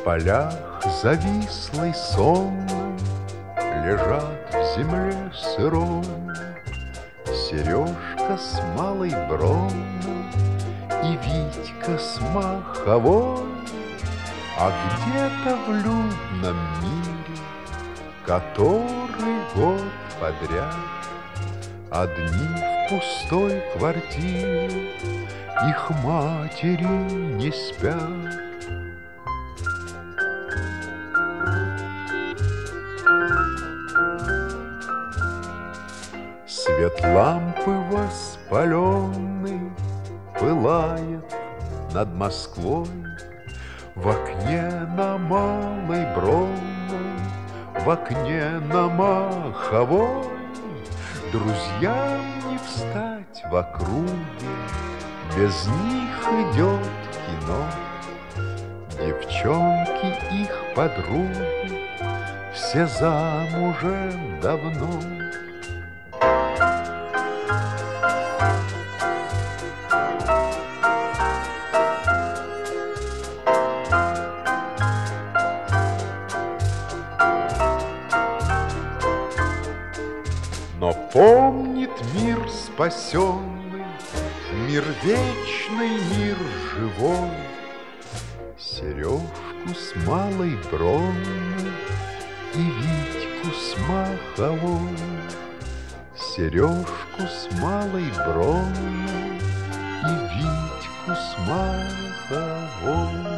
В полях завислой сонной лежат в земле сырой Сережка с малой бронной и Витька с маховой. А где-то в людном мире, который год подряд одни в пустой квартире, их матери не спят. Свет лампы воспаленный пылает над Москвой. В окне на Малой Бронной, в окне на Маховой друзьям не встать в округе, без них идет кино. Девчонки их подруги все замужем давно. Но помнит мир спасенный, мир вечный, мир живой, Сережку с Малой Бронной и Витьку с Маховой. Сережку с Малой Бронной и Витьку с Маховой.